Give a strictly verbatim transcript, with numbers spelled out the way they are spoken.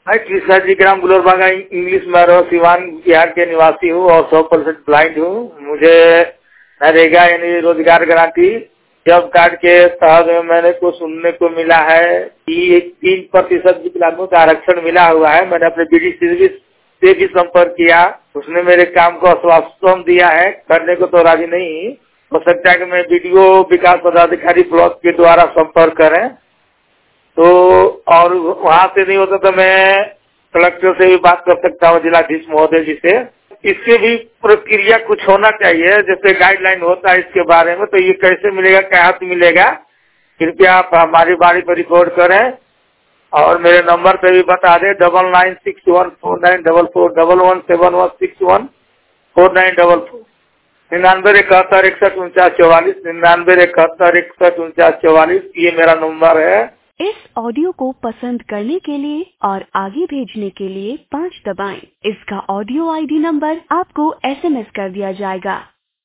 मैं कृष्णा जी ग्राम गुलरबागा इंग्लिश मैरो सिवान बिहार के निवासी हूँ और सौ परसेंट ब्लाइंड हूँ। मुझे नरेगा यानी रोजगार गारंटी जॉब कार्ड के तहत मैंने को सुनने को मिला है कि तीन प्रतिशत विकलांगों का आरक्षण मिला हुआ है। मैंने अपने बीडी सर्विस से भी संपर्क किया, उसने मेरे काम को आश्वासन दिया है, करने को तो राजी नहीं। हो सकता है कि मैं वीडियो विकास पदाधिकारी ब्लॉक के द्वारा संपर्क करें तो, और वहाँ से नहीं होता तो मैं कलेक्टर से भी बात कर सकता हूँ, जिलाधीश महोदय जी से। इसके भी प्रक्रिया कुछ होना चाहिए, जैसे गाइडलाइन होता है इसके बारे में, तो ये कैसे मिलेगा, क्या हाथ मिलेगा, कृपया आप हमारी बारी पर रिकॉर्ड करें और मेरे नंबर पे भी बता दें double nine six one four nine double four double one seven one six one four nine double four निन्यानवे इकहत्तर इकसठ उनचास चौवालीस निन्यानवे इकहत्तर इकसठ उनचास चौवालीस ये मेरा नंबर है। इस ऑडियो को पसंद करने के लिए और आगे भेजने के लिए पाँच दबाएं। इसका ऑडियो आईडी नंबर आपको एसएमएस कर दिया जाएगा।